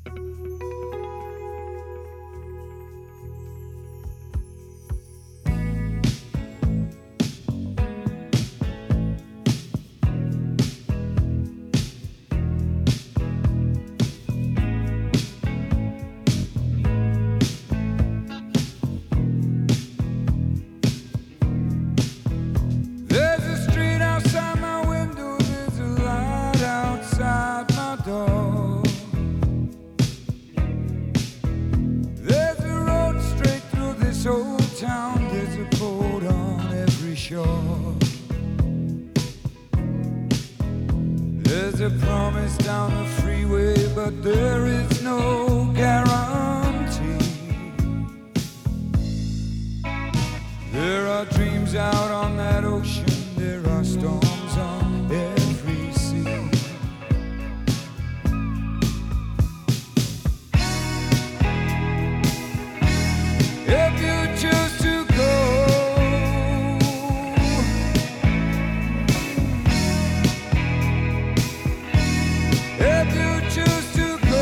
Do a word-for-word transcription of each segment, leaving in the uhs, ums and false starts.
There's a promise down the freeway, but there is no guarantee. There are dreams out on that ocean, there are storms on every sea. If you choose to go, if you choose to go,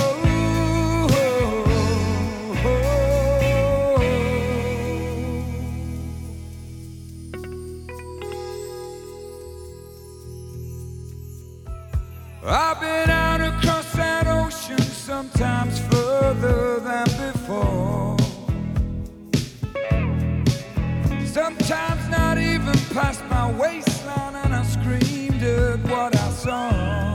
I've been out across that ocean, sometimes further than before, sometimes not even past my waistline, and I screamed at what I saw.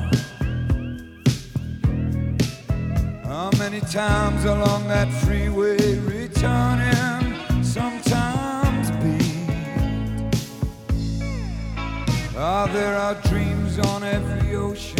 How many times along that freeway returning, sometimes beat. Ah, there are dreams on every ocean,